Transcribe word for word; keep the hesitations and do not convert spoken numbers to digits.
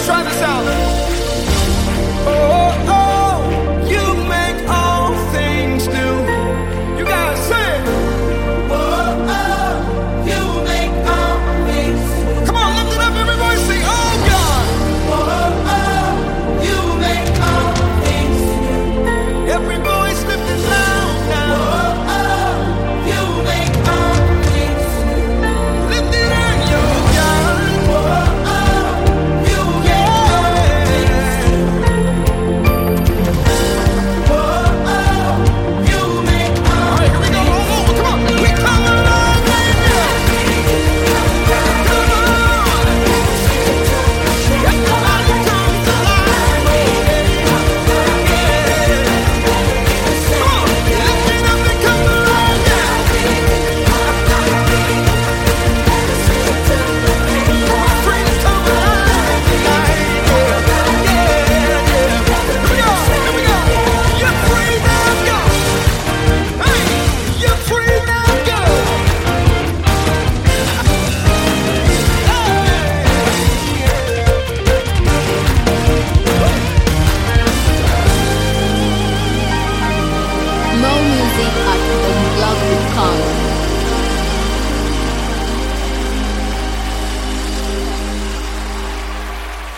try this out. Oh, oh, you make all things new. You guys say it. Oh, oh, you make all things new. Come on, lift it up, everybody. Sing, oh God. Oh, oh, you make all things new. Every voice lift it loud now. Oh, oh, you make all things new. Lift it up, yo God. Oh, oh, you make all things new. Oh, oh, you make all. All right, here we go. All over. Come on. We come alive, baby. Come on. Everybody comes alive. Come on. Lift it up and come alive now. Friends come alive tonight. Yeah, yeah, yeah. Here we go. Here we go. You're free now, go. Hey, you're free now, go. Mo Music